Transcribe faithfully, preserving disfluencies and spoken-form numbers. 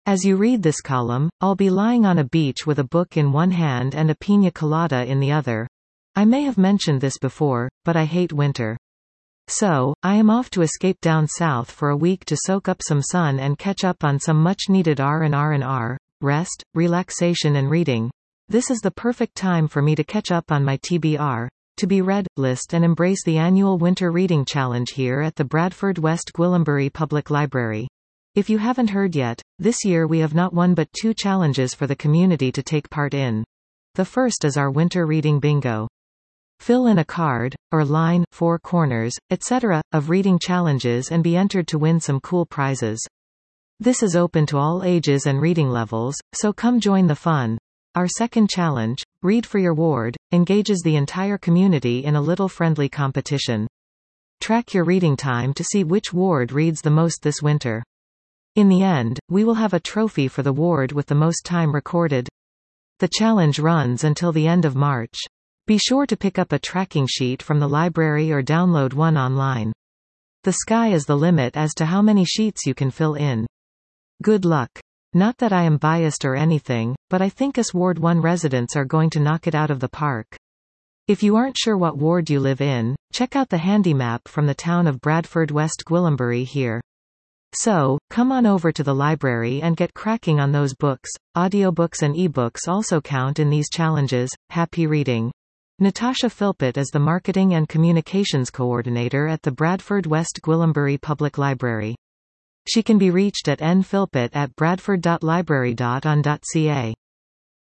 As you read this column, I'll be lying on a beach with a book in one hand and a piña colada in the other. I may have mentioned this before, but I hate winter. So, I am off to escape down south for a week to soak up some sun and catch up on some much-needed R and R and R, rest, relaxation and reading. This is the perfect time for me to catch up on my T B R, to be read, list and embrace the annual Winter Reading Challenge here at the Bradford West Gwillimbury Public Library. If you haven't heard yet, this year we have not one but two challenges for the community to take part in. The first is our Winter Reading Bingo. Fill in a card, or line, four corners, et cetera, of reading challenges and be entered to win some cool prizes. This is open to all ages and reading levels, so come join the fun. Our second challenge, Read for Your Ward, engages the entire community in a little friendly competition. Track your reading time to see which ward reads the most this winter. In the end, we will have a trophy for the ward with the most time recorded. The challenge runs until the end of March. Be sure to pick up a tracking sheet from the library or download one online. The sky is the limit as to how many sheets you can fill in. Good luck. Not that I am biased or anything, but I think us Ward one residents are going to knock it out of the park. If you aren't sure what ward you live in, check out the handy map from the town of Bradford West Gwillimbury here. So, come on over to the library and get cracking on those books. Audiobooks and ebooks also count in these challenges. Happy reading. Natasha Philpott is the Marketing and Communications Coordinator at the Bradford West Gwillimbury Public Library. She can be reached at n philpott at bradford dot library dot on dot c a.